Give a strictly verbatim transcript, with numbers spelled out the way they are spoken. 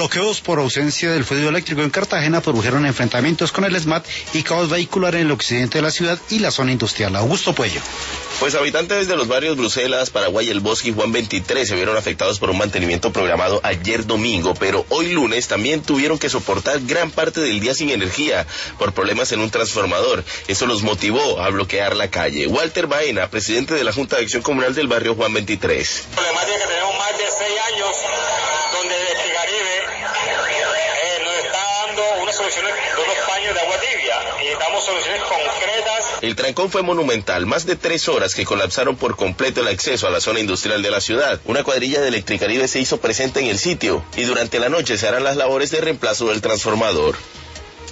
Bloqueos por ausencia del fluido eléctrico en Cartagena produjeron enfrentamientos con el SMAT y caos vehicular en el occidente de la ciudad y la zona industrial. Augusto Puello. Pues habitantes de los barrios Bruselas, Paraguay, El Bosque y Juan veintitrés se vieron afectados por un mantenimiento programado ayer domingo, pero hoy lunes también tuvieron que soportar gran parte del día sin energía por problemas en un transformador. Eso los motivó a bloquear la calle. Walter Baena, presidente de la Junta de Acción Comunal del barrio Juan veintitrés. La problemática que tenemos más de seis años donde Electricaribe eh, nos está dando unas soluciones de unos paños de agua tibia y necesitamos soluciones concretas. El trancón fue monumental, más de tres horas que colapsaron por completo el acceso a la zona industrial de la ciudad. Una cuadrilla de Electricaribe se hizo presente en el sitio y durante la noche se harán las labores de reemplazo del transformador.